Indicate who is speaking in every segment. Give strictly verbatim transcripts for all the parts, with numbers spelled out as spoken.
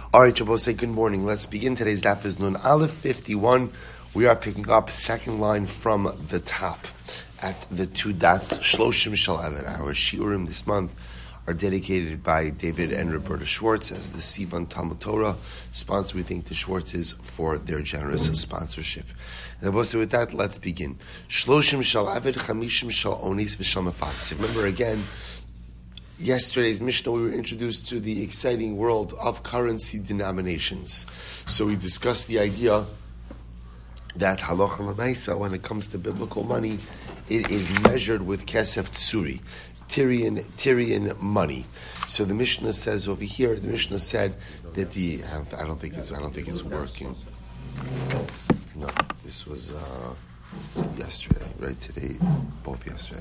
Speaker 1: All right, Shabbos, say good morning. Let's begin. Today's daf is Nun Aleph fifty-one. We are picking up second line from the top at the two dots. Shloshim Shal Eved. Our shiurim this month are dedicated by David and Roberta Schwartz as the Sivan Talmud Torah sponsor. We thank the Schwartzes for their generous sponsorship. And with that, let's begin. Shloshim Shal Eved, Chamishim Shal Onis V'Shal Mefatzis. Remember again, yesterday's Mishnah, we were introduced to the exciting world of currency denominations. So we discussed the idea that halacha l'maisa, when it comes to biblical money, it is measured with kesef tsuri, Tyrian Tyrian money. So the Mishnah says over here, the Mishnah said that the I don't think it's I don't think it's working. No, this was uh, yesterday, right? Today, both yesterday.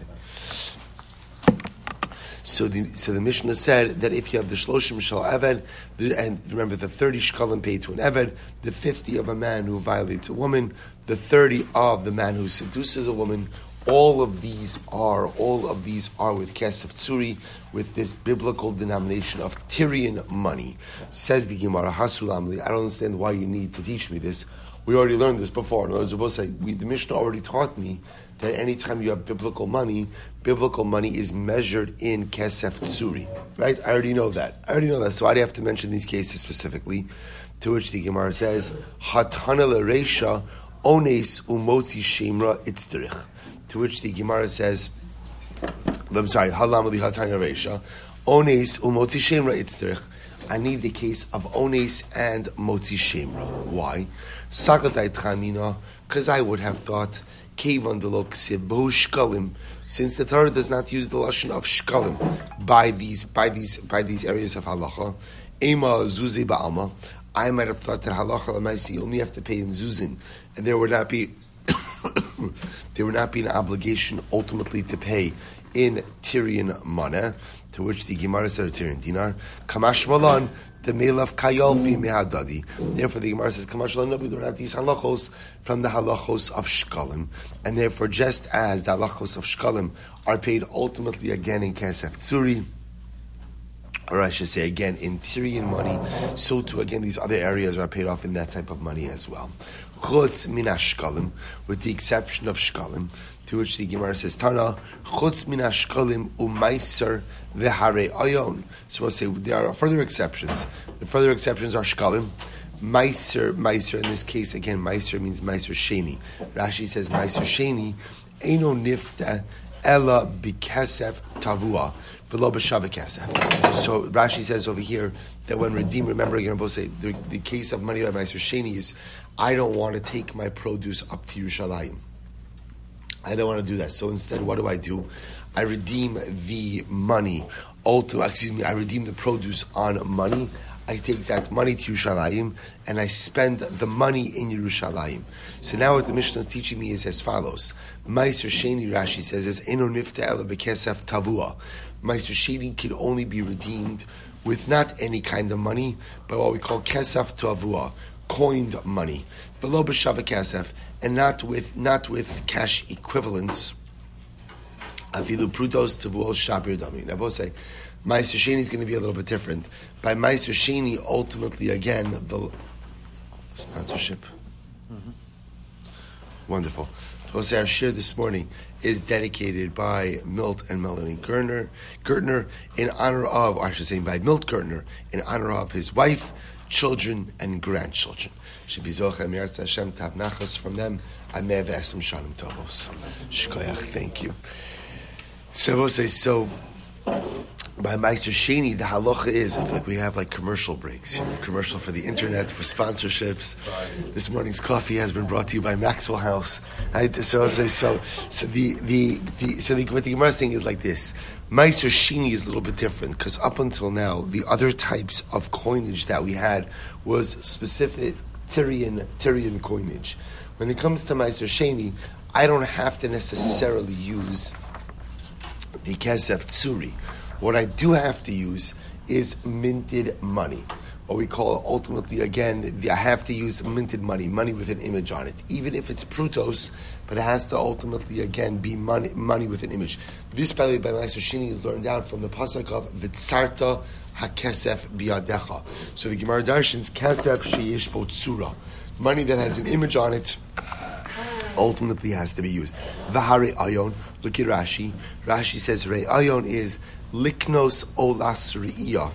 Speaker 1: So the so the Mishnah said that if you have the shloshim shal eved, and remember the thirty shkalim paid to an eved, the fifty of a man who violates a woman, the thirty of the man who seduces a woman, all of these are all of these are with kesef tsuri, with this biblical denomination of Tyrian money. Says the Gemara, Hasulamli, I don't understand why you need to teach me this. We already learned this before. In other words, we'll say, we, the Mishnah already taught me that anytime you have biblical money, biblical money is measured in kesef tsuri. Right? I already know that. I already know that. So why do you have to mention these cases specifically? To which the Gemara says, Hatana l'reisha ones umotzi shemra itzderich. To which the Gemara says, I'm sorry, Halam li Hatana l'reisha ones umotzi shemra itzderich. I need the case of ones and motzi shemra. Why? Sakatai tchamina, because I would have thought Kevan delok sebu shkalim, since the Torah does not use the lashon of shkalim by these by these by these areas of halacha, ema zuzi ba'alma, I might have thought that halacha l'maisi you only have to pay in zuzin, and there would not be there would not be an obligation ultimately to pay in Tyrian money. To which the Gemara said Tyrian dinar, kamash malan. The melaf kayolfi mehadadi. Therefore, the Gemara says, "Kamashal no, we don't have these halachos from the halachos of shkalim, and therefore, just as the halachos of shkalim are paid ultimately again in kesef tsuri, or I should say again in Tyrian money, so too again these other areas are paid off in that type of money as well. Chutz min shkalim, with the exception of shkalim." To which the Gemara says, Tana, chutz min hashkalim umaiser v'harei ayon. So we'll say there are further exceptions. The further exceptions are shkalim. Meiser, meiser, in this case, again, meiser means meiser sheni. Rashi says meiser sheni, eino nifta ella b'kesef tavua, v'lo b'shaveh kesef. So Rashi says over here that when redeemed, remember again, both say the, the case of money by meiser sheni is, I don't want to take my produce up to Yerushalayim. I don't want to do that. So instead, what do I do? I redeem the money. Also, excuse me, I redeem the produce on money. I take that money to Yerushalayim and I spend the money in Yerushalayim. So now what the Mishnah is teaching me is as follows. Meiser Sheni, Rashi says, is Eno Nifta Ela B'Kesef Tavua. Meiser Sheni can only be redeemed with not any kind of money, but what we call Kesef Tavua, coined money. V'lo b'shaveh kesef, and not with not with cash equivalents. Afilu prutos tevuos shabir dami. Now both say, Meiser Sheni is going to be a little bit different. By Meiser Sheni, ultimately again the sponsorship. Mm-hmm. Wonderful. Both say our share this morning is dedicated by Milt and Melanie Gertner, Gertner in honor of, or I should say, by Milt Gertner in honor of his wife, children and grandchildren. Should be Zocha Miratz Hashem to have nachas from them. Ameh v'esem shanim tovos. Shkoyach, thank you. So we'll say, so by Meiser Sheni, the halacha is, I feel like we have like commercial breaks. You know, commercial for the internet, for sponsorships. This morning's coffee has been brought to you by Maxwell House. Right? So I'll say, so so the the, the so the, what the Gemara is saying is like this. Meiser Sheni is a little bit different because up until now, the other types of coinage that we had was specific Tyrian Tyrian coinage. When it comes to Meiser Sheni, I don't have to necessarily use the kesef tsuri. What I do have to use is minted money. What we call ultimately, again, I have to use minted money, money with an image on it. Even if it's prutos, but it has to ultimately, again, be money money with an image. This, by the way, by Meiser Sheni is learned out from the pasuk of V'tzarta hakesef biadecha. So the Gemara darshans kesef sheyesh bo tzura. Money that has an image on it ultimately has to be used. V'hare ayon. Look at Rashi. Rashi says re ayon is liknos olas re'iyah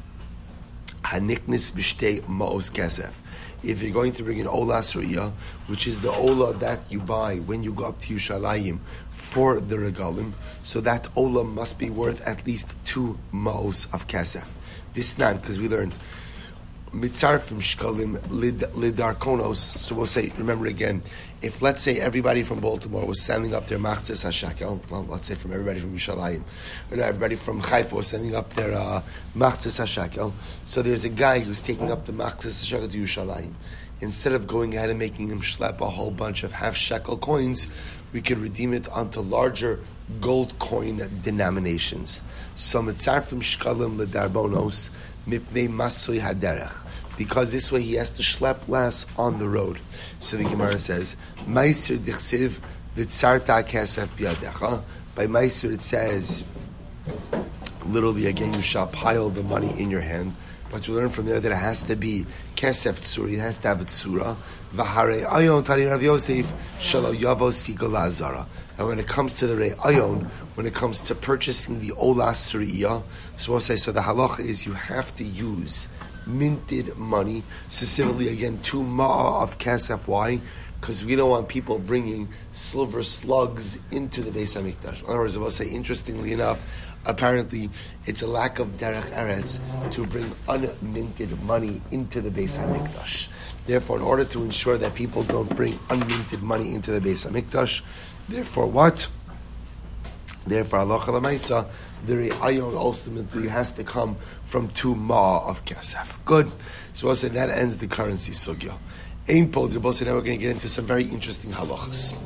Speaker 1: haniknis b'shtei ma'os kesef. If you're going to bring an olas re'iyah, which is the ola that you buy when you go up to Yushalayim for the regalim, so that ola must be worth at least two ma'os of kesef. This not because we learned mitzarfim shkalim lidarkonos. So we'll say, remember again, if let's say everybody from Baltimore was sending up their machzes hashakel, well, let's say from everybody from Yushalayim, or not everybody from Haifa was sending up their uh, machzes hashakel. So there's a guy who's taking up the machzes hashakel to Yushalayim. Instead of going ahead and making him schlep a whole bunch of half shekel coins, we could redeem it onto larger gold coin denominations. So mitzarfim shkalim lidarbonos mipnei masui haderech. Because this way he has to schlep less on the road. So the Gemara says, Meiser dichsiv v'tzarta kesef biadecha. By Meiser it says, literally again, you shall pile the money in your hand. But you learn from there that it has to be kesef tzuri, it has to have a tzura. V'harei ayon tani Rav Yosef shalo yavo sigal lazara. And when it comes to the rei ayon, when it comes to purchasing the olas re'iyah, so we'll say, so the halacha is you have to use minted money, specifically again two ma'ah of kesef. Why? Because we don't want people bringing silver slugs into the Beis Hamikdash. In other words, I will say, interestingly enough, apparently it's a lack of derech eretz to bring unminted money into the Beis Hamikdash. Therefore, in order to ensure that people don't bring unminted money into the Beis Hamikdash, therefore what? Therefore, halacha l'maisa, the re'ayon ultimately has to come from two ma of kesef. Good. So we'll say that ends the currency sugya. Ein podri. So now we're going to get into some very interesting halachas.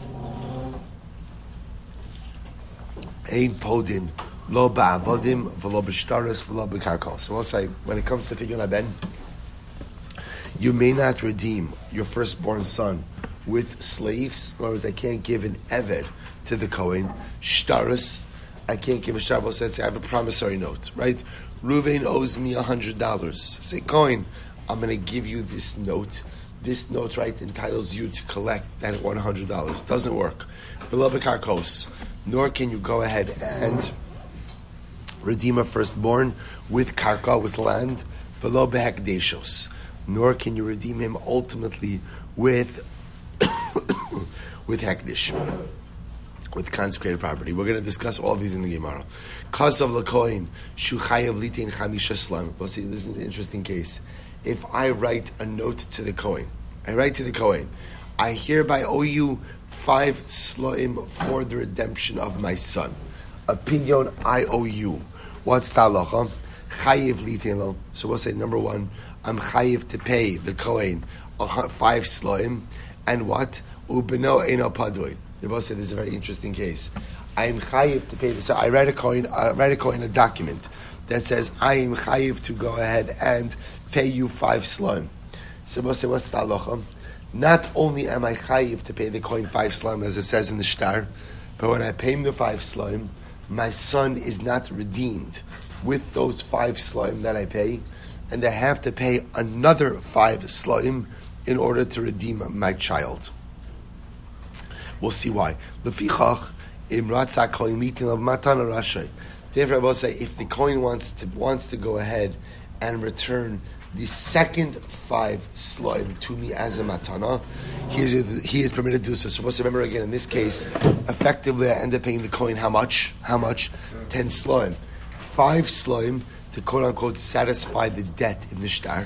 Speaker 1: Ein podin lo ba'avodim v'lo b'shtaros v'lo b'karkos. So we'll say when it comes to pidyon haben, you may not redeem your firstborn son with slaves. In other words, I can't give an eved to the Kohen. Shtaros, I can't give a shtar. Says I have a promissory note, right? Ruvain owes me a hundred dollars. Say, Kohen, I'm going to give you this note. This note, right, entitles you to collect that one hundred dollars. Doesn't work. V'lo b'karkos. Nor can you go ahead and redeem a firstborn with karka, with land. V'lo b'hekdeshos. Nor can you redeem him ultimately with with hekdesh, with consecrated property. We're going to discuss all these in the Gemara. Kasav l'kohen shu chayav litin chamisha slam. Well, see, this is an interesting case. If I write a note to the Kohen, I write to the Kohen, I hereby owe you five slaim for the redemption of my son. A pidyon I owe you. What's the halacha? Chayiv litin lo. So we'll say number one, I'm chayiv to pay the Kohen five slaim, and what? Ubeno eno padoy. They both say this is a very interesting case. I am chayiv to pay this. So I write a Kohen, I write a Kohen a document that says I am chayiv to go ahead and pay you five slaim. So we'll say, what's the halacha? Not only am I chayiv to pay the Kohen five slaim, as it says in the shtar, but when I pay him the five slaim, my son is not redeemed with those five slaim that I pay, and I have to pay another five slaim in order to redeem my child. We'll see why. Lefichach imratzak kohen mitin of matan rashay. Therefore, I will say, if the Kohen wants to wants to go ahead and return the second five slaim to me as a matana, he is he is permitted to do so. So, supposed to remember again in this case, effectively, I end up paying the Kohen how much? How much? Ten slaim. Five slaim to quote unquote satisfy the debt in the shtar.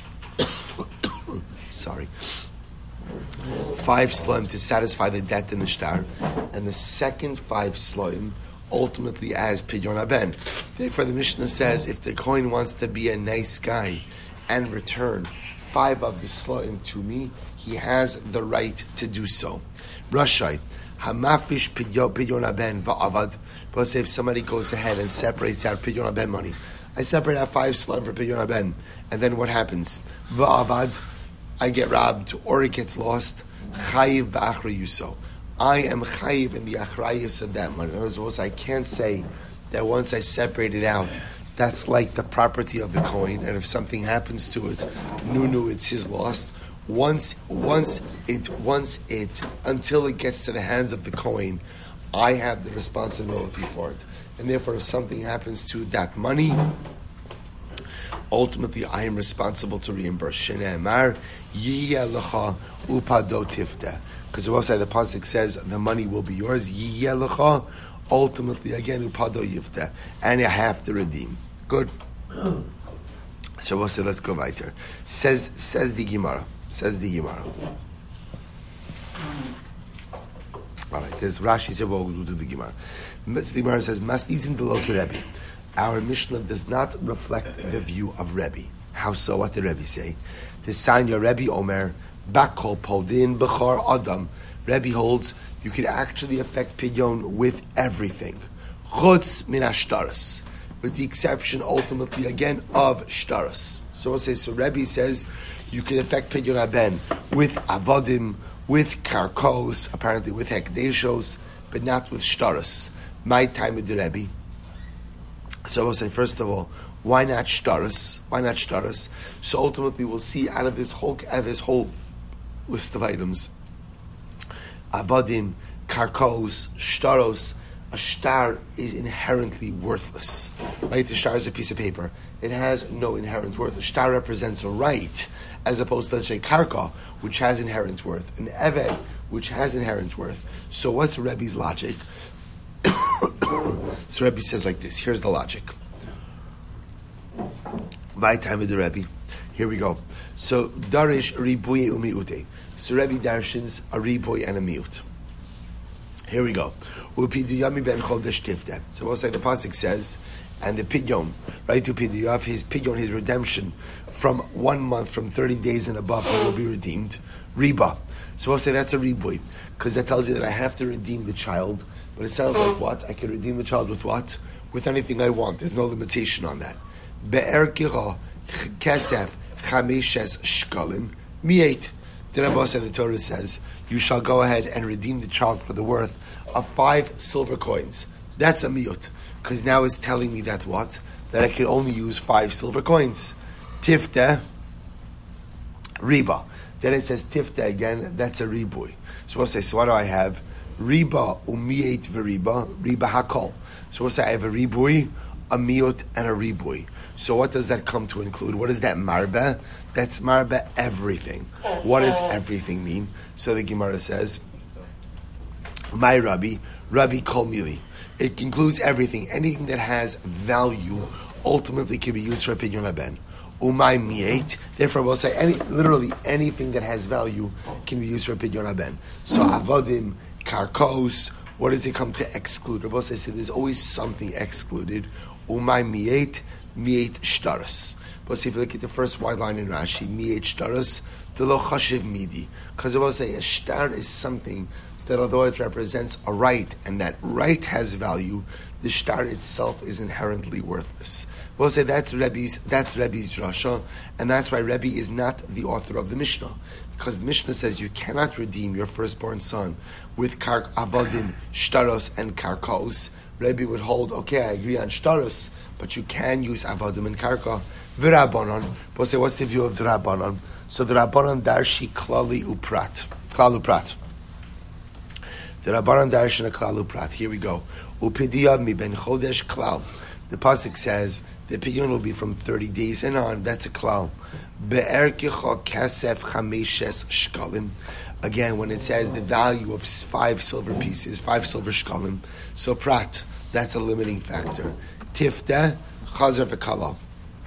Speaker 1: Sorry. Five slaim to satisfy the debt in the shtar, and the second five slaim ultimately as pidyon haben. Therefore, the Mishnah says if the Kohen wants to be a nice guy and return five of the slaim to me, he has the right to do so. Rashai hamafish pidyon haben va'avad. But say if somebody goes ahead and separates out pidyon haben money, I separate out five slaim for pidyon haben, and then what happens? Va'avad, I get robbed or it gets lost. Chayiv v'achrayuso. I am chayiv in the achrayus of that money. In other words, I can't say that once I separate it out, that's like the property of the coin, and if something happens to it, nunu, it's his loss. Once, once it, once it, until it gets to the hands of the coin, I have the responsibility for it, and therefore, if something happens to that money, ultimately, I am responsible to reimburse. Shene'emar yiyeh lecha upado tifta, because the website the pasuk says the money will be yours. Yiyeh lecha. Ultimately, again, upado yifta, and you have to redeem. Good. So we'll say, let's go weiter. Says says the Gemara. Says the Gemara. All right. There's Rashi said we'll do the Gemara. The Gemara says, "Mastis in the local Rebbe." Our Mishnah does not reflect the view of Rebbe. How so? What did Rebbe say? The Sanya Rebbe Omer Bakol Podin Bechar Adam. Rebbe holds you could actually affect pidyon with everything, chutz min ashtaros, with the exception, ultimately, again, of shtaros. So we'll say, so Rebbe says you can affect pidyon haben with avodim, with karkos, apparently with hekdeshos, but not with shtaros. My time with the Rebbe. So we'll say, first of all, why not shtaros? Why not shtaros? So ultimately, we'll see out of this whole out of this whole list of items, avodim, karkos, shtaros, a shtar is inherently worthless. Right? The shtar is a piece of paper. It has no inherent worth. A shtar represents a right, as opposed to, let's say, karka, which has inherent worth. An eved, which has inherent worth. So what's Rebbe's logic? So Rebbe says like this. Here's the logic. My time with the Rebbe. Here we go. So, Darish ribuye umiute. So Rebbe darshins a riboy and a miut. Here we go. Upidiyami ben chodesh tifte. So we'll say the pasuk says, and the pidyon, right to pidiyav, his pidyon, his redemption from one month, from thirty days and above, he will be redeemed. Riba. So we'll say that's a riboy, because that tells you that I have to redeem the child. But it sounds like what? I can redeem the child with what? With anything I want. There's no limitation on that. Be'er kira kesef chameshes shkalim mi'et. The Rebbe said the Torah says, you shall go ahead and redeem the child for the worth of five silver coins. That's a miut. Because now it's telling me that what? That I can only use five silver coins. Tifte, riba. Then it says tifte again, that's a riboy. So we'll say, so what do I have? Riba umiet v'riba, riba hakol. So we'll say I have a riboy, a miut, and a riboy. So what does that come to include? What is that marbe? That's marbe everything. What does everything mean? So the Gemara says, my Rabbi, Rabbi Kol Mili. It includes everything. Anything that has value ultimately can be used for a pidyon haben. Umay miet. Therefore, we'll say any, literally anything that has value can be used for a pidyon haben. So avodim, karkos. What does it come to exclude? Rabbi says so there's always something excluded. Umay miet. Miet shtaros. But see, if you look at the first wide line in Rashi, miet shtaros, the lo chashiv midi. Because I will say a shtar is something that, although it represents a right, and that right has value, the shtar itself is inherently worthless. We'll say that's Rebbe's, that's Rebbe's drasha, and that's why Rebbe is not the author of the Mishnah. Because the Mishnah says you cannot redeem your firstborn son with kark avodim, shtaros, and karkos. Rebbe would hold, okay, I agree on shtaros, but you can use avodim and karka. V'rabbanon. We'll say, what's the view of the Rabbanon? So the Rabbanon darshi klali uprat. Klal uprat. The Rabbanon darshi klal uprat. Here we go. Upidiya mi ben chodesh klal. The pasuk says the pidyon will be from thirty days and on. That's a klal. Be'er kicha kasef chameshes shkalim. Again, when it says the value of five silver pieces, five silver shkalim, so prat, that's a limiting factor. Tifta, chazer v'kala.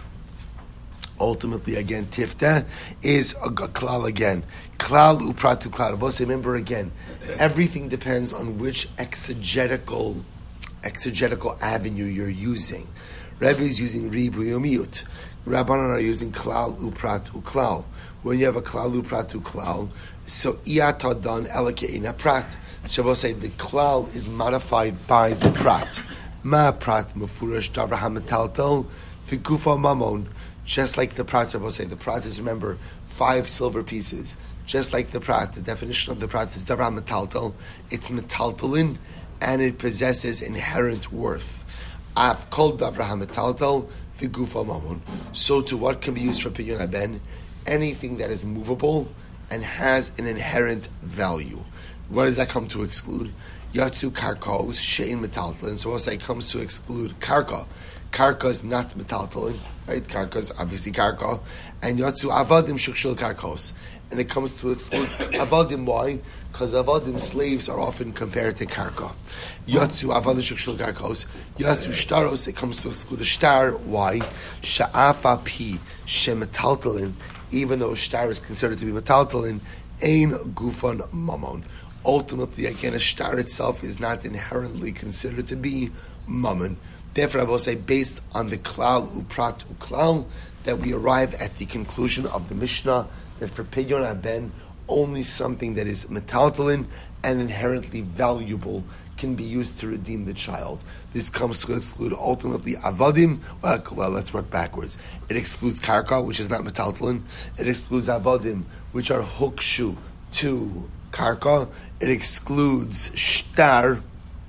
Speaker 1: Ultimately, again, tifta is a klal again. Klal upratu klal. But remember again, everything depends on which exegetical exegetical avenue you're using. Rebbe is using ribu yomiyut. Rabbanan are using klal upratu klal. When you have a klal upratu klal, so iyatadan elikeina prat. So we'll say the klal is modified by the prat. Ma prat mufurash davar hamataltel fikufa mamon. Just like the prat, we'll say the prat is, remember, five silver pieces. Just like the prat, the definition of the prat is davar hamataltel. It's metaltelin, and it possesses inherent worth. Af kol davra hametaltal v'gufa mamon. So to what can be used for Pidyon haben? Anything that is movable and has an inherent value. What does that come to exclude? Yatsu karkos she'in metaltalin. So also it comes to exclude karka. Karka is not metaltalin, right? Karka is obviously karka. And yatsu avadim shukshil karkos. And it comes to exclude avadim. Why? Because avadim, slaves, are often compared to karka. Yatsu avadim shukshil karkos. Yatsu shtaros, it comes to exclude a shtar. Why? Sha'afa pi shemetaltalin. Even though shtar is considered to be metaltalin, ein gufan mamon. Ultimately, again, a shtar itself is not inherently considered to be mammon. Therefore, I will say, based on the klal uprat uklal, that we arrive at the conclusion of the Mishnah that for Pidyon haben, only something that is metaltalin and inherently valuable can be used to redeem the child. This comes to exclude ultimately avadim. Well, well, let's work backwards. It excludes karka, which is not metaltalin. It excludes avadim, which are hukshu to karka. It excludes shtar,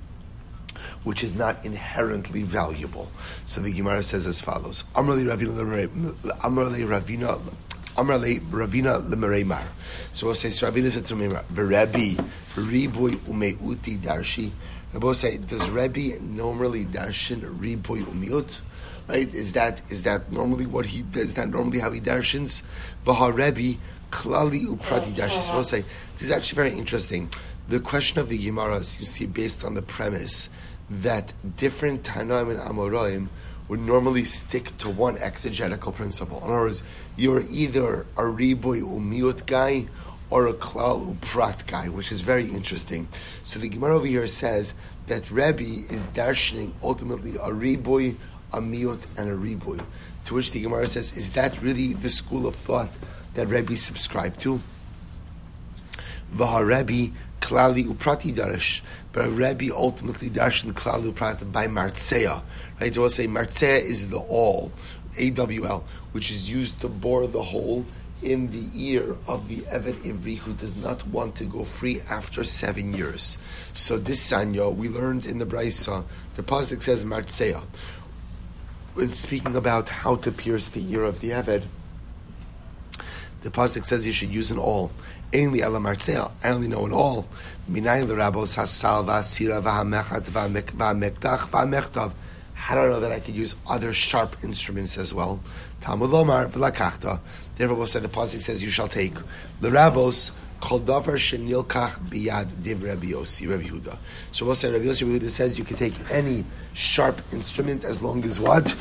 Speaker 1: which is not inherently valuable. So the Gemara says as follows: Amrli Ravina, Amrli Ravina, Amrli Ravina leMereimar. So we'll say, so Ravina said to Meimar, V'Rebbi Riboy Umeuti Darshi. And we'll say, does Rebbe normally darshan Riboy Umiut? Right? Is that is that normally what he does? Is that normally how he darshans? V'ha Rebbe Klali Uprati Darshi. So we'll say, this is actually very interesting. The question of the Gemara is, you see, based on the premise that different Tanaim and Amoraim would normally stick to one exegetical principle. In other words, you're either a Riboy Umiut guy or a Klal Uprat guy, which is very interesting. So the Gemara over here says that Rebbe is darshaning ultimately a Riboy, a Miut, and a Riboy. To which the Gemara says, is that really the school of thought that Rebbe subscribed to? Vaha Rebbe Klali Uprati Darish. But Rebbe ultimately darshan Klali Uprat by Martseya. Right? They will say Martseya is the awl, A W L, which is used to bore the hole in the ear of the Eved Ivri who does not want to go free after seven years. So this Sanya, we learned in the Braisa, the Pasuk says Martseya. When speaking about how to pierce the ear of the Eved, the Pasuk says you should use an awl. Ainli ela Martseya, I only know an awl. Minayin l'rabos hasal v'asira v'hamechat v'hamektach v'hamechtav. How do I know that I could use other sharp instruments as well? Talmud lomar v'lakachta. Therefore, we'll say the pasuk says you shall take the rabos kol davar shenilkach biyad div Rabbi Yossi Rabbi Yehuda. So we'll say Rabbi Yossi Rabbi Yehuda says you can take any sharp instrument as long as what?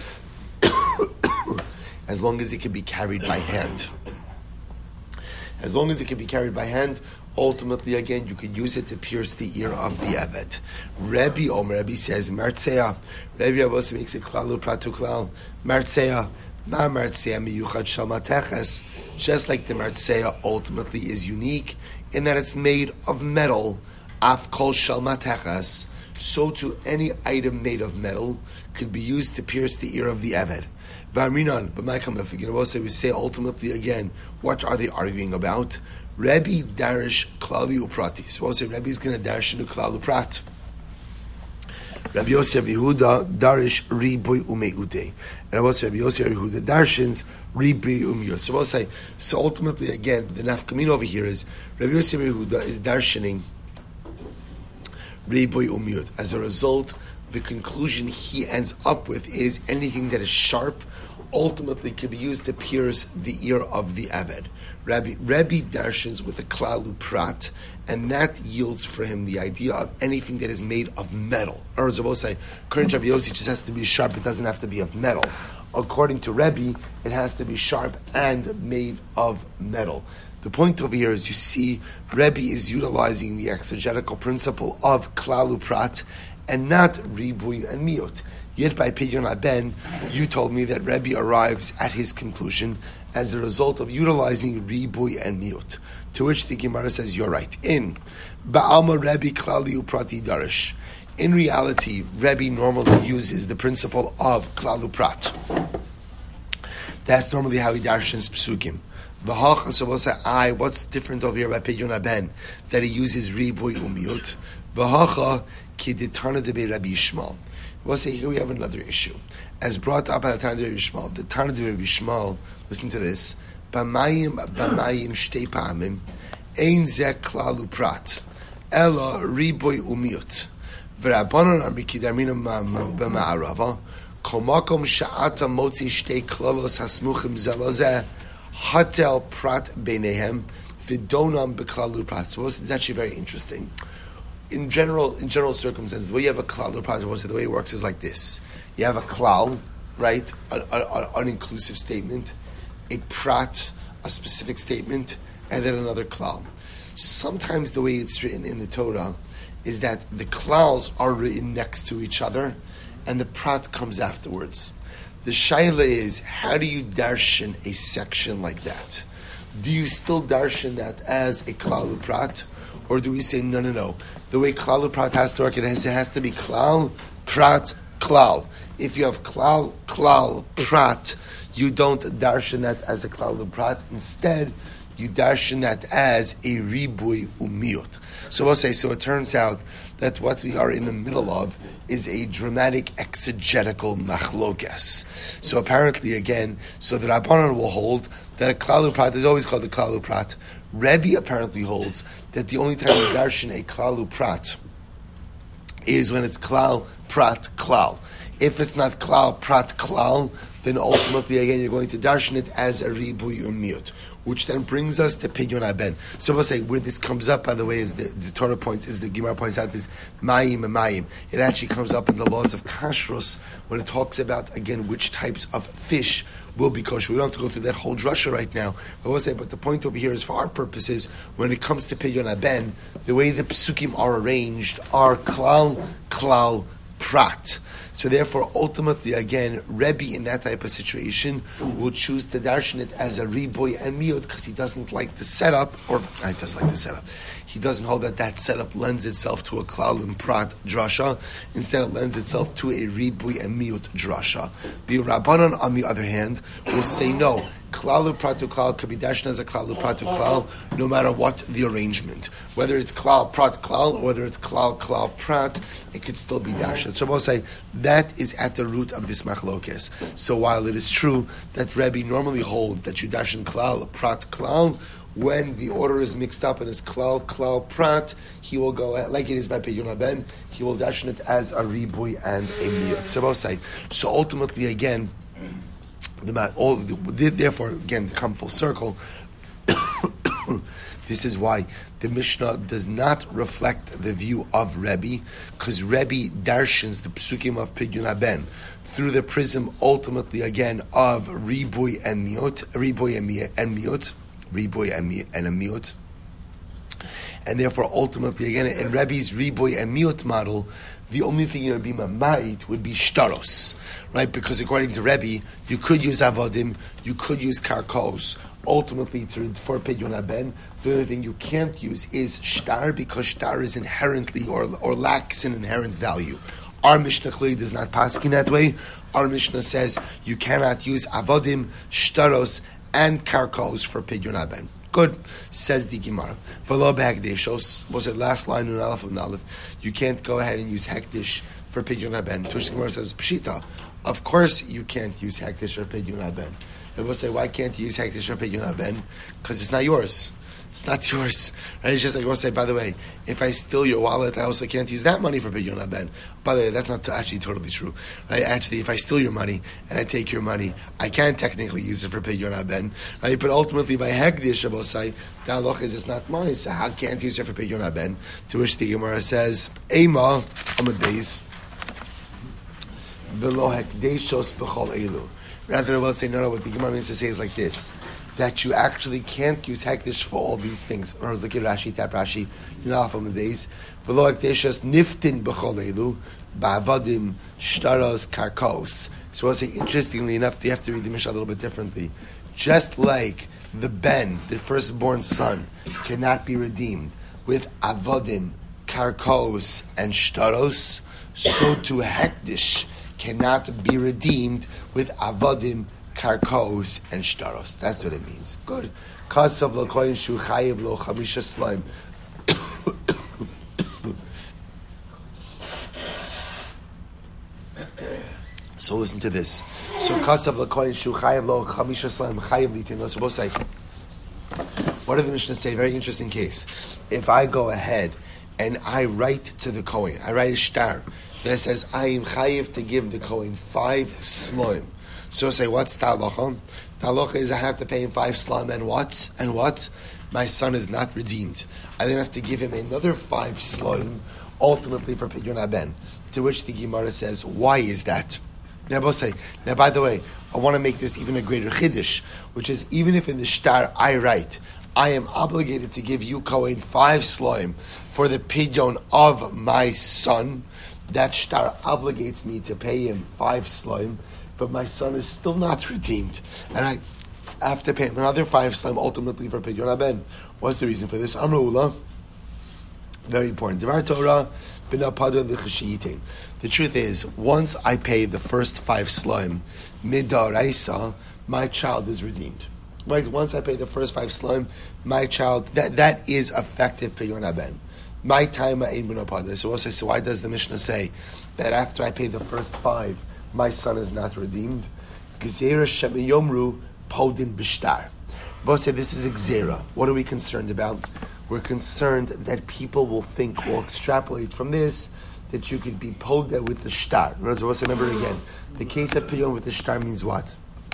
Speaker 1: As long as it can be carried by hand. As long as it can be carried by hand, ultimately, again, you could use it to pierce the ear of the Eved. Rabbi Omer, Rabbi says, Martseya. Rabbi also makes it klalu pratu klal. Martseya. Ma Martseya miyuchad shalmateches. Just like the Martseya ultimately is unique in that it's made of metal. Af kol shalmateches. So to any item made of metal could be used to pierce the ear of the Eved. V'amrinan, but my come again, we say ultimately again, what are they arguing about? Rebbe darish klali uprati. So we'll say Rebbe is going to darish the klal uprat. Rabbi Yosef Yehuda darish riboy umeute. And we'll say Rabbi Yosef Yehuda darshins riboy umyut. So we'll say, so ultimately again, the nafkamin over here is Rabbi Yosef Yehuda is darshaning riboy umyut. As a result, the conclusion he ends up with is anything that is sharp ultimately can be used to pierce the ear of the Eved. Rabbi, Rabbi darshans with a klalu prat, and that yields for him the idea of anything that is made of metal. Or as I will say, according to Rabbi Yossi, it just has to be sharp, it doesn't have to be of metal. According to Rebbe, it has to be sharp and made of metal. The point over here is you see Rebbe is utilizing the exegetical principle of klalu prat and not ribuy and miut. Yet by Pidyon haben, you told me that Rebbe arrives at his conclusion as a result of utilizing ribuy and miut. To which the Gemara says, you're right. In Ba'alma Rebbe klali uprati darish. In reality, Rebbe normally uses the principle of klalu prat. That's normally how he darshans psukim. V'hacha, so we'll say, I, what's different over here by Pidyon haben? That he uses ribuy umiut. V'hacha ki ditana debe Rabbi Yishmael. We'll say here we have another issue. As brought up by the Tana de Rabbi Yishmael, the Tana de Rabbi Yishmael, listen to this, B'mayim b'mayim shtei pa'amim, ein zeh klal uprat, ela riboy umiut, v'rabbanon amikidamina b'ma'arava, kol makom sha'ata motzi shtei klalos hasmuchim zelazeh, hatel prat beinehem, v'donam b'klal uprat. So it's actually very interesting. In general, in general circumstances, the way you have a klal uprat, the way it works is like this. You have a klal, right, an, an, an inclusive statement, a prat, a specific statement, and then another klal. Sometimes the way it's written in the Torah is that the klals are written next to each other, and the prat comes afterwards. The shaila is, how do you darshan a section like that? Do you still darshan that as a klal uprat, or do we say, no, no, no, the way klal uprat has to work, it has, it has to be klal, prat, klal. If you have klal, klal, prat, you don't darshan that as a klal uprat. Instead, you darshan that as a ribui umiut. So we'll say, so it turns out that what we are in the middle of is a dramatic exegetical machlokes. So apparently, again, so the Rabbanan will hold that a klal uprat is always called a klal uprat. Rebbe apparently holds that the only time you darshan a klal uprat is when it's klal, prat, klal. If it's not klal, prat, klal, then ultimately, again, you're going to darshan it as a ribui umiut, which then brings us to Pidyon Haben. So we'll say, where this comes up, by the way, is the, the Torah points, is the Gemara points out, is mayim and mayim. It actually comes up in the laws of kashrus, when it talks about, again, which types of fish will be kosher. We don't have to go through that whole drasha right now. But we'll say, but the point over here is, for our purposes, when it comes to Pidyon Haben, the way the psukim are arranged are klal, klal, prat. So therefore, ultimately, again, Rebbe in that type of situation will choose to darshan it as a riboy and miut because he doesn't like the setup, or he doesn't like the setup. He doesn't hold that that setup lends itself to a klal and prat drasha. Instead, it lends itself to a riboy and miut drasha. The Rabbanan, on the other hand, will say no. Klal pratu klal could be dashed as a klal pratu klal, no matter what the arrangement. Whether it's klal prat klal or whether it's klal klal prat, it could still be dashed. So we'll say that is at the root of this machlokes. So while it is true that Rebbe normally holds that you dash in klal prat klal, when the order is mixed up and it's klal klal prat, he will go like it is by Pidyon Haben. He will dash it as a ribui and a miyot. So we'll say. So ultimately, again. The, all, the, therefore, again, come full circle. This is why the Mishnah does not reflect the view of Rebbe, because Rebbe darshans the psukim of Pidyon Haben through the prism, ultimately, again, of ribui and miot, ribui and miot, ribui and a miot. And therefore, ultimately, again, in Rebbe's ribui and miot model, the only thing you would be mamait would be shtaros, right? Because according to Rebbe, you could use avodim, you could use karkos. Ultimately, to, for Pidyon Haben, the only thing you can't use is shtar, because shtar is inherently or or lacks an inherent value. Our Mishnah clearly does not paskin that way. Our Mishnah says you cannot use avodim, shtaros, and karkos for Pidyon Haben. Good, says the Gemara. V'lo behekdeshos, was it last line in Aleph of Aleph? You can't go ahead and use hekdesh for Pidyon Haben. Tush Gemara says pshita. Of course, you can't use hekdesh for Pidyon Haben. And we'll say, why can't you use hekdesh for Pidyon Haben? Because it's not yours. It's not yours. Right? It's just like we'll say, by the way, if I steal your wallet, I also can't use that money for Pidyon Haben. By the way, that's not actually totally true. Right? Actually, if I steal your money and I take your money, I can technically use it for Pidyon Haben. Right? But ultimately, by hekdesh, I will say, the halach is it's not mine, so how can't you use it for Pidyon Haben? To which the Gemara says, Eima, Amud Beis, V'lo hekdeshos b'chol elu. Rather, I will say, no, no, what the Gemara means to say is like this, that you actually can't use hekdesh for all these things. Or look at Rashi, tap Rashi, you're not from the days. V'lo hekdeshos niftin b'chol elu, ba'avadim, shtaros, karkos. So I'll say, interestingly enough, you have to read the Mishnah a little bit differently. Just like the ben, the firstborn son, cannot be redeemed with avodim, karkos, and shtaros, so to hekdesh cannot be redeemed with avodim, karkos, and shtaros. That's what it means. Good. Kasav lo koyin shu chayiv lo chamisha slime. So listen to this. So kasav l'koyin shu chayav lo chamisha slam chayav litin. So both say. What did the Mishnah say? Very interesting case. If I go ahead and I write to the Kohen, I write a shtar that says I am chayiv to give the Kohen five sloim. So I say, what's the halacha? The halacha is I have to pay him five sloim and what? And what? My son is not redeemed. I then have to give him another five sloim, ultimately for Pidyon Haben. To which the Gemara says, why is that? Now, both say, now by the way, I want to make this even a greater chiddush, which is even if in the shtar I write, I am obligated to give you, Kohen, five sloim for the pidyon of my son, that shtar obligates me to pay him five sloim, but my son is still not redeemed. And I have to pay him another five sloim ultimately for pidyon haben. What's the reason for this? Amrullah. Very important. Devar Torah, b'na pada v'chashiyitin. The truth is, once I pay the first five sloim, midaraisa, my child is redeemed. Right? Once I pay the first five sloim, my child, that, that is effective pidyon haben. My time ain't b'na pada. So we'll say, so why does the Mishnah say that after I pay the first five, my son is not redeemed? Gezerah shemiyomru podin b'shtar. Both say this is Gzera. What are we concerned about? We're concerned that people will think, will extrapolate from this, that you could be poda with the shtar. Remember again, the case of pidyon with the shtar means what?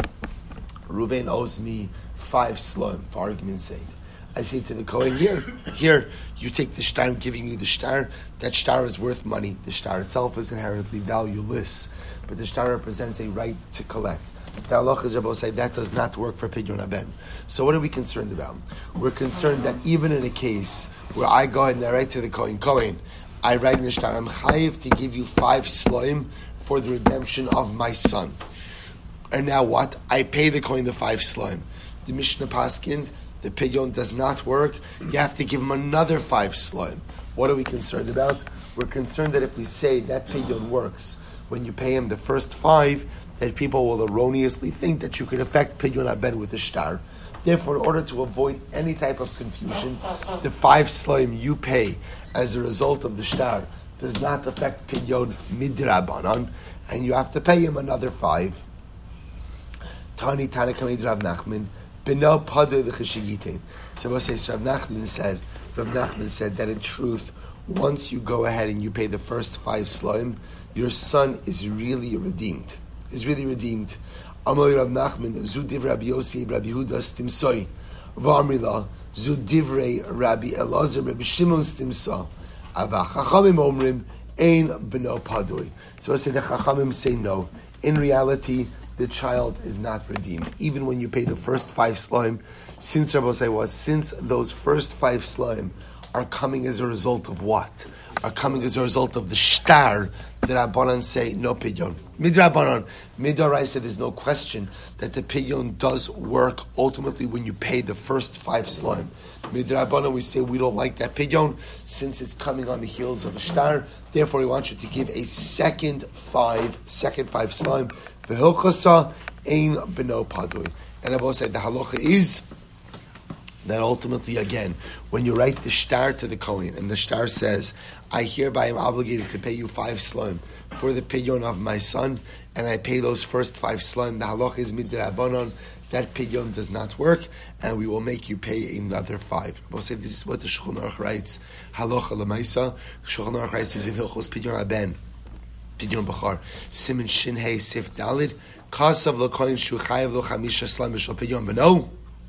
Speaker 1: Reuven owes me five slum, for argument's sake. I say to the Kohen, here, here, you take the shtar, I'm giving you the shtar. That shtar is worth money. The shtar itself is inherently valueless, but the shtar represents a right to collect. The halacha is, Rabbi say, that does not work for pidyon haben. So what are we concerned about? We're concerned that even in a case where I go ahead and I write to the Kohen, Kohen, I write in the shtar, I'm chayiv to give you five sloim for the redemption of my son. And now what? I pay the Kohen the five sloim. The Mishnah paskind, the pidyon does not work. You have to give him another five sloim. What are we concerned about? We're concerned that if we say that pidyon works, when you pay him the first five, that people will erroneously think that you could affect pidyon haben with the shtar. Therefore, in order to avoid any type of confusion, the five sloim you pay as a result of the shtar does not affect pidyon midrabanan, and you have to pay him another five. Tani Tanakamid Rav Nachman, Bino Padu L'Chashiyitin. So what says Rav Nachman said, Rav Nachman said that in truth, once you go ahead and you pay the first five sloim, your son is really redeemed. Is really redeemed. Amoy Rav Nachman, Zu Divrei Rabbi Yossi, Rabbi Yehuda Stimsoi, V'amrila, Zu Divrei Rabbi Elazar, Rabbi Shimon Stimsa, Ava Chachamim Omrim, Ein B'no Padui. So I say the Chachamim say no. In reality, the child is not redeemed. Even when you pay the first five sloim, since Rabbi say was, since those first five sloim are coming as a result of what? Are coming as a result of the shtar that Rabbanan say no pidyon. Midrabanan, Midoraisa, there's no question that the pidyon does work ultimately when you pay the first five sloim. Midrabanan, we say we don't like that pidyon since it's coming on the heels of a shtar. Therefore, we want you to give a second five, second five sloim. V'hilchasa ein b'no padui. And Rabbi said the halacha is that ultimately, again, when you write the shtar to the Kohen, and the shtar says, I hereby am obligated to pay you five sloim for the pidyon of my son, and I pay those first five sloim, the halacha is midrabanan, that pidyon does not work, and we will make you pay another five. We'll say this is what the Shulchan Aruch writes, halacha l'maisa. Shulchan Aruch writes is in Hilchos pidyon haben, pidyon b'char, simin shin hey sif dalid, kasav l'koyin shu chayav lo chamisha sloim b'shal pidyon b'no.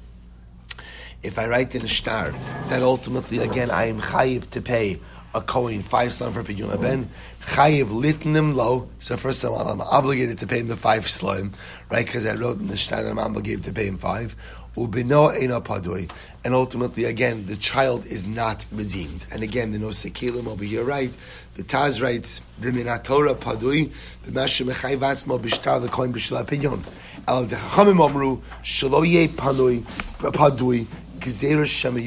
Speaker 1: If I write in a shtar that ultimately, again, I am chayiv to pay a Kohen five slime for pidyon haben, chayiv litnim lo. So first of all, I'm obligated to pay him the five slime, right? Because I wrote in the shtar that I'm obligated to pay him five. Ubino eina padui, and ultimately, again, the child is not redeemed. And again, the nosekilim over here, right? The Taz writes, "B'minat Torah padui, b'mashem mechayiv atzmo b'shtar l'kohen b'shel pidyon." El dechachamim omru shelo yeh panui padui. So I say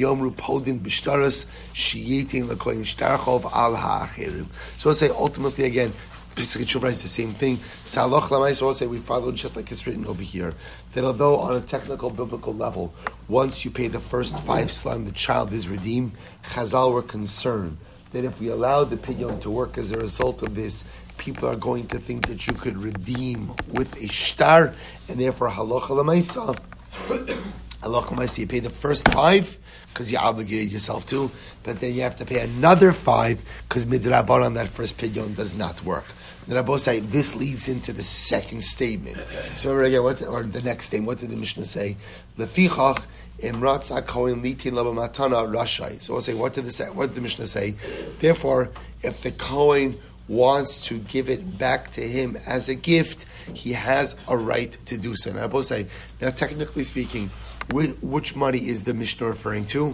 Speaker 1: ultimately again, basically Tshuva is the same thing. So I'll say we follow just like it's written over here. That although on a technical biblical level, once you pay the first five slime, the child is redeemed. Chazal were concerned that if we allow the pidyon to work as a result of this, people are going to think that you could redeem with a shtar, and therefore halacha l'maisa, halacha l'maisa, you pay the first five because you obligated yourself to, but then you have to pay another five because midrabanan that first pidyon does not work. The Rabbi say this leads into the second statement. So remember again, what, or the next statement, what did the Mishnah say? Lefichach imratza kohen litin laba matana rashai. So we'll say, what did the what did the Mishnah say? Therefore, if the kohen wants to give it back to him as a gift, he has a right to do so. And Rabbi say, now technically speaking, which, which money is the Mishnah referring to?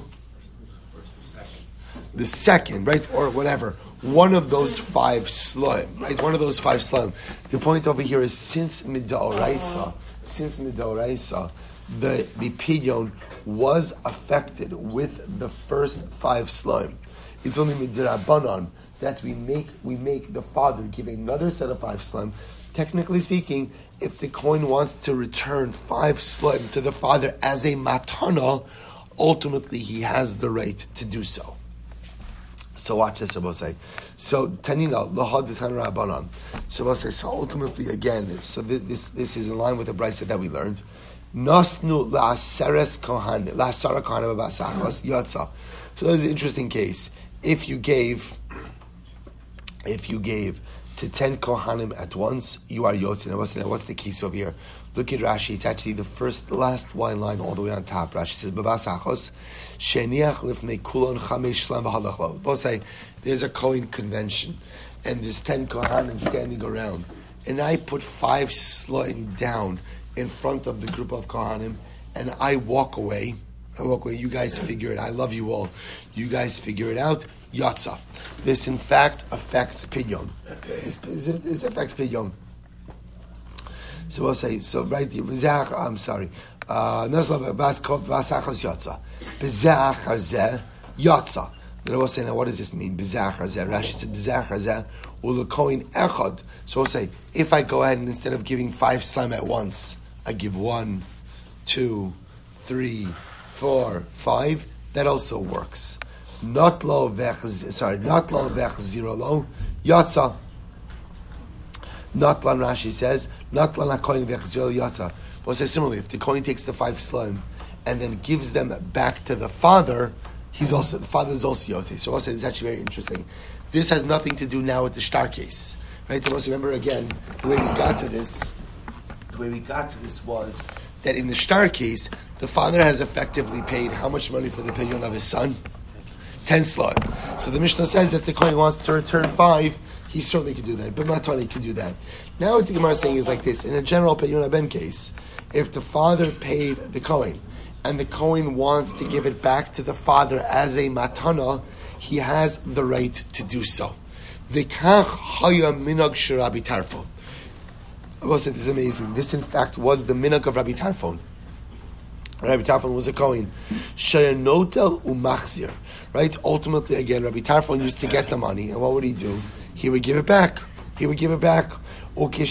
Speaker 1: The second, right, or whatever, one of those five slum, right, one of those five slum. The point over here is since midoraisa, since midoraisa, the the pidyon was affected with the first five slum. It's only midrabanan that we make we make the father give another set of five slum. Technically speaking, if the kohen wants to return five slum to the father as a matana, ultimately he has the right to do so. So watch this, Rabbi say. So Tanina lahad tan rabbanan. So Rabbi say. So ultimately, again, so this this is in line with the brayso that we learned. Nasnu la'aseres kohan la'asara kohanim b'asachos yatsa. So there's an interesting case. If you gave, if you gave to ten kohanim at once, you are yotzi. Now, what's the case over here? Look at Rashi. It's actually the first, last one line all the way on top. Rashi says, "Babasachos sheniach lifnei kulon chamesh shlam v'halachlo." Both say there's a Kohen convention, and there's ten kohanim standing around, and I put five slotting down in front of the group of kohanim, and I walk away. I walk away. You guys figure it out. I love you all. You guys figure it out. Yatsa. This, in fact, affects pidyon. This, this affects pidyon. So we'll say, so right here, I'm sorry. Naslav Basachos Yatsa. Bezach Hazeh Yatsa. Then we'll say, now what does this mean? Bezach Hazeh. Rashi said, Bezach Hazeh Ulukoin Echad. So we'll say, if I go ahead and instead of giving five slam at once, I give one, two, three, four, five, that also works. Not lo vech, sorry, not lo vech zero lo, yatsa. Not lan Rashi says, not lan hakohen vech zero yatsa. Well, say similarly, if the kohen takes the five slime and then gives them back to the father, he's also, the father is also yotze. So also, it's actually very interesting. This has nothing to do now with the shtar case. Right? So also remember again, the way we got to this, the way we got to this was that in the shtar case, the father has effectively paid how much money for the pidyon of his son? Ten slot. So the Mishnah says that if the kohen wants to return five, he certainly could do that. But Matani could do that. Now what the Gemara is saying is like this. In a general pidyon ben case, if the father paid the kohen, and the kohen wants to give it back to the father as a matana, he has the right to do so. V'kach haya minag sherabi tarfon. I will say this is amazing. This in fact was the minag of Rabbi Tarfon. Rabbi Tarfon was a kohen. Shayanotel umachzir. Right? Ultimately, again, Rabbi Tarfon used to get the money, and what would he do? He would give it back. He would give it back. And when the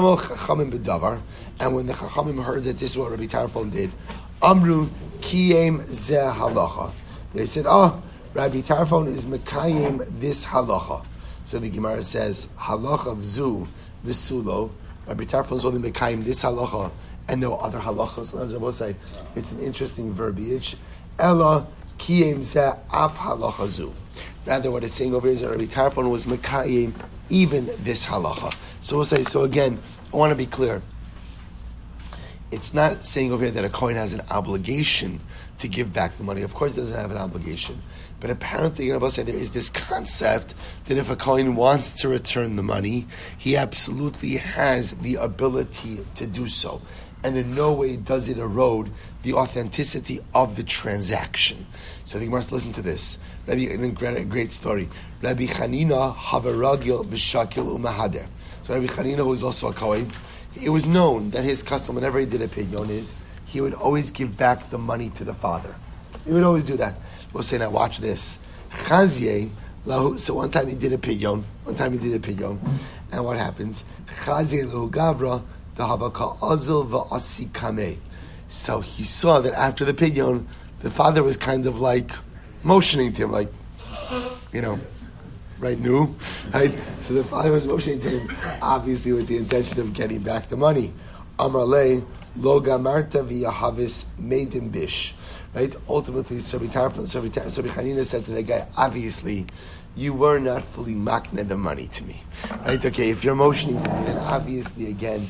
Speaker 1: Chachamim heard that this is what Rabbi Tarfon did, Amru kiyem zeh halacha. They said, oh, Rabbi Tarfon is mekayim this halacha. So the Gemara says, halacha v'zu v'sulo. Rabbi Tarfon is only mekayim this halacha and no other halachas. So as I will say, it's an interesting verbiage. Ella kiyem zeh af halacha zu. Rather, what it's saying over here is that Rabbi Tarfon was mekayim even this halacha. So we'll say, so again, I want to be clear. It's not saying over here that a kohen has an obligation to give back the money. Of course, it doesn't have an obligation. But apparently, you know, say there is this concept that if a kohen wants to return the money, he absolutely has the ability to do so. And in no way does it erode the authenticity of the transaction. So the Gemara, listen to this. Rabbi, a great story. Rabbi Chanina havaragil v'shakil umahader. So Rabbi Chanina, who is also a kohen, it was known that his custom, whenever he did a pidyon, is he would always give back the money to the father. He would always do that. We'll say, now watch this. Chazye, so one time he did a pidyon. One time he did a pidyon. And what happens? Chazye lahu gavra dahavaka azil va'asi kameh. So he saw that after the pidyon, the father was kind of like motioning to him, like, you know, right? New, right? So the father was motioning to him, obviously with the intention of getting back the money. Amar le lo gamarta v'yahavis meidim bish, right? Ultimately, Rabbi Tarfon, Rabbi Chanina said to the guy, obviously, you were not fully makna the money to me, right? Okay, if you're motioning to me, then obviously, again,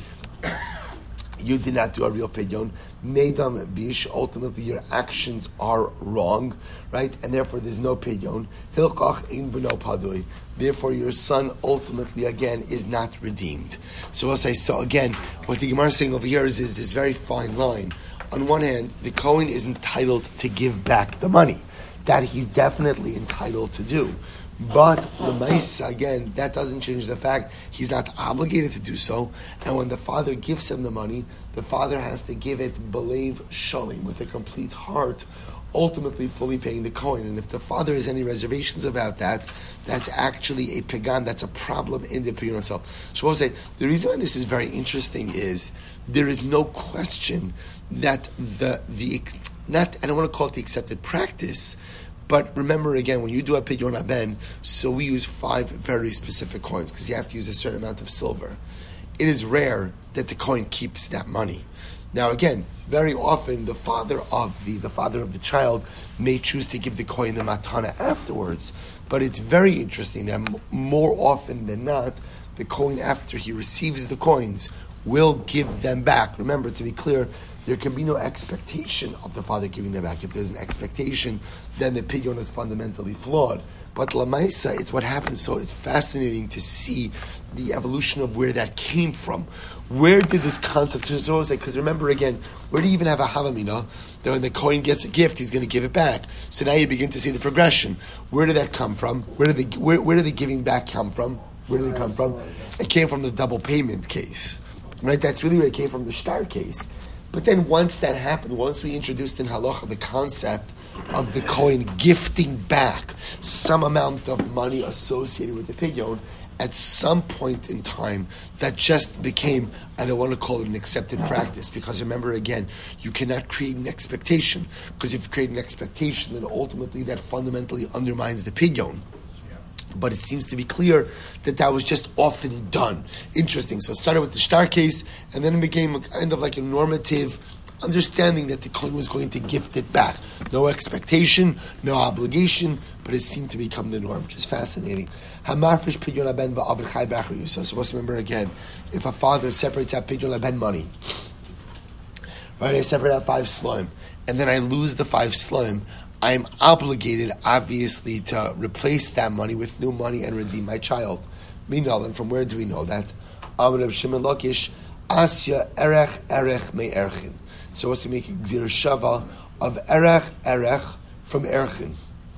Speaker 1: you did not do a real pidyon. Meidam bish, ultimately your actions are wrong, right? And therefore there's no pidyon. Hilchach ein b'no padui. Therefore your son ultimately, again, is not redeemed. So as I saw, again, what the Gemara is saying over here is, is this very fine line. On one hand, the Kohen is entitled to give back the money. That he's definitely entitled to do. But the Maisa, again, that doesn't change the fact he's not obligated to do so. And when the father gives him the money, the father has to give it belev shalim, with a complete heart, ultimately fully paying the Kohen. And if the father has any reservations about that, that's actually a pagan, that's a problem in the pidyon itself. So I'll say, the reason why this is very interesting is there is no question that the, the not, I don't want to call it the accepted practice, but remember again, when you do a pidyon haben, so we use five very specific coins because you have to use a certain amount of silver. It is rare that the coin keeps that money. Now again, very often the father of the the father of the child may choose to give the coin the matana afterwards. But it's very interesting that m- more often than not, the coin after he receives the coins will give them back. Remember, to be clear, there can be no expectation of the father giving them back. If there's an expectation, then the pidyon is fundamentally flawed. But lamaisa, it's what happens. So it's fascinating to see the evolution of where that came from. Where did this concept? Because remember again, where do you even have a havamina that when the Kohen gets a gift, he's going to give it back? So now you begin to see the progression. Where did that come from? Where did the where, where did the giving back come from? Where did it come from? It came from the double payment case, right? That's really where it came from, the shtar case. But then once that happened, once we introduced in halacha the concept of the Kohen gifting back some amount of money associated with the pidyon, at some point in time, that just became, I don't want to call it an accepted practice, because remember again, you cannot create an expectation, because if you create an expectation, then ultimately that fundamentally undermines the pidyon. But it seems to be clear that that was just often done. Interesting. So it started with the shtar case, and then it became a kind of like a normative understanding that the Kohen was going to gift it back. No expectation, no obligation, but it seemed to become the norm, which is fascinating. Hamarfish pidyon haben va'avir chai b'achar yusa. So let's remember again, if a father separates out pidyon haben money, right, I separate out five slime, and then I lose the five slime, I'm obligated, obviously, to replace that money with new money and redeem my child. Meanwhile, and from where do we know that? Amar Shimon Lakish, Asya erech erech me erchin. So what's to make a gzir shava of erech erech from erchin?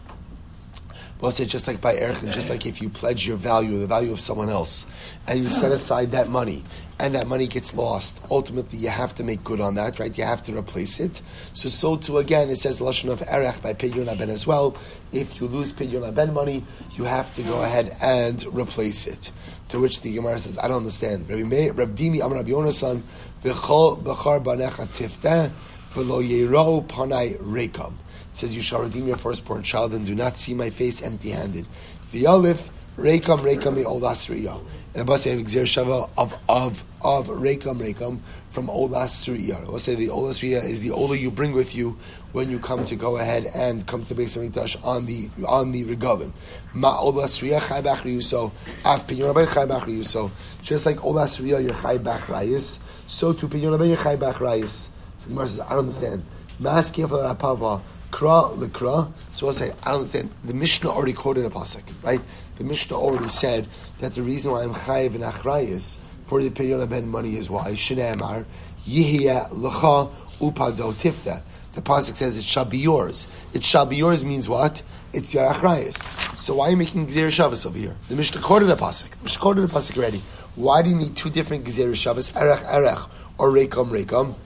Speaker 1: Well, say just like by erchin, just like if you pledge your value, the value of someone else, and you set aside that money, and that money gets lost, ultimately you have to make good on that, right? You have to replace it. So, so too again, it says lashon of erech by pidyon haben as well. If you lose pidyon haben money, you have to go ahead and replace it. To which the Gemara says, I don't understand. Rabbi Dimi Amar Rabbi Yonasan v'chol b'char banecha tifteh v'lo yirau panai rekam. It says, you shall redeem your firstborn child and do not see my face empty-handed. V'yalif rekam rekam me'olas riyah. And Abba say Gzer Shava of of of Rekam Rekam from Olas Riyah. We'll say the Olas Riyah is the Ola you bring with you when you come to go ahead and come to the Beis Hamikdash on the on the Regavim. Ma Olas Riyah Chai Bach Riyuso Af Pinyon Rabbi Chai Bach Riyuso. Just like Olas Riyah your Chai Bach Rayis, so to Pinyon Rabbi your Chai Bach Rayis. So the Gemara says, I don't understand. Maski of the Rapava. Kra lekra. So I'll say, I don't understand. The Mishnah already quoted a pasuk, right? The Mishnah already said that the reason why I'm chayiv and achrayis for the pidyon haben money is why Shnei Amar Yihya lecha upado tifta. The pasuk says it shall be yours. It shall be yours means what? It's your achrayis. So why are you making gzer shavas over here? The Mishnah quoted a pasuk. The Mishnah quoted a pasuk already. Why do you need two different gzer shavas? Erech erech or rekam rekam?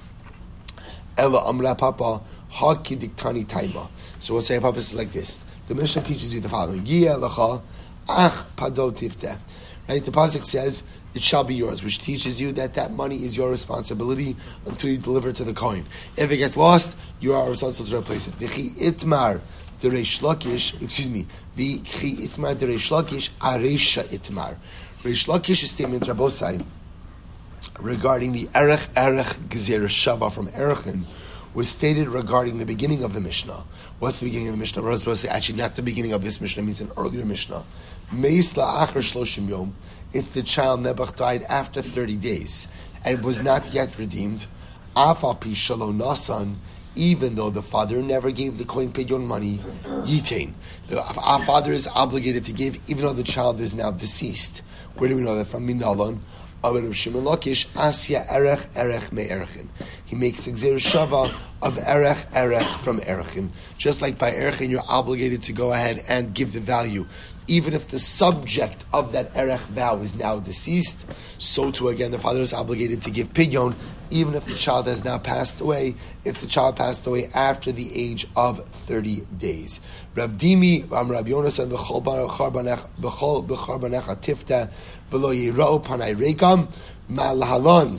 Speaker 1: Ela amra papa. So we'll say Papa is like this. The Mishnah teaches you the following. Right? The pasuk says it shall be yours, which teaches you that that money is your responsibility until you deliver it to the Kohen. If it gets lost, you are responsible to replace it. V'chi itmar d'reish Lakish, excuse me, v'chi itmar d'reish Lakish, areisha itmar. Reish Lakish's statement, Rabbosai, regarding the erech erech gezer shava from Erechin, was stated regarding the beginning of the Mishnah. What's the beginning of the Mishnah? I was supposed to say, actually, not the beginning of this Mishnah, it means an earlier Mishnah. Meis la'achar shloshim yom, if the child Nebuch died after thirty days and was not yet redeemed, af al pi shelo nasan, even though the father never gave the Kohen Pidyon money, yitain. The, our father is obligated to give, even though the child is now deceased. Where do we know that from? Minalon. Shimon Lakish, Asya Erech Erech Me Erechin. He makes Gzer Shava of Erech Erech from Erechin. Just like by Erechin, you're obligated to go ahead and give the value, even if the subject of that Erech vow is now deceased. So too, again, the father is obligated to give Pidyon, even if the child has now passed away, if the child passed away after the age of thirty days. Rav Dimi, Ram Rav Yonasan, B'chol B'char Banecha Tifta, V'lo Yira'u Panai Rekam, Ma Lahalon,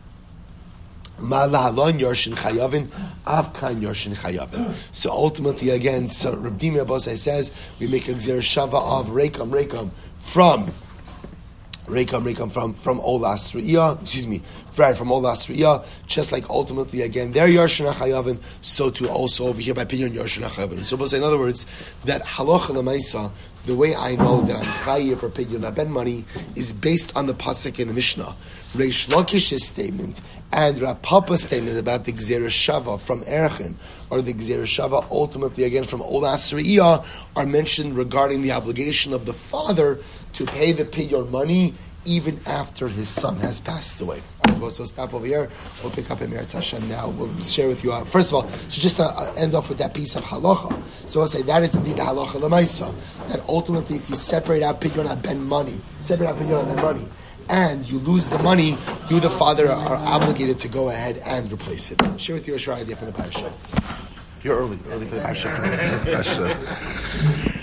Speaker 1: Ma Lahalon Yorshin Chayavin, Avkan Yorshin Chayavin. So ultimately, again, so Rav Dimi Rabbosai says, we make a Gzer Shava of Rekam, Rekam, from Rekam, Rekam from from Olas Re'iyah, excuse me, right, from Olas Re'iyah, just like ultimately again, they're Yorshin HaChayavin, so too also over here by Pidyon Yorshin HaChayavin. So we'll say, in other words, that Halacha L'Maisa, the way I know that I'm Chayiv for Pidyon HaBen money is based on the Pasuk in the Mishnah. Reish Lakish's statement and Rav Papa's statement about the Gzer Shava from Erechin, or the Gzer Shava ultimately again from Olas Re'iyah, are mentioned regarding the obligation of the father to pay the Pidyon money even after his son has passed away. All right, well, so stop over here. We'll pick up in Meretz Hashem now. We'll share with you. Uh, first of all, so just to uh, end off with that piece of halacha. So I'll say that is indeed the halacha l'maisa. That ultimately, if you separate out Pidyon HaBen money, separate out Pidyon HaBen money, and you lose the money, you, the father, are obligated to go ahead and replace it. Share with you a short idea from the parasha. You're early, early for the parasha.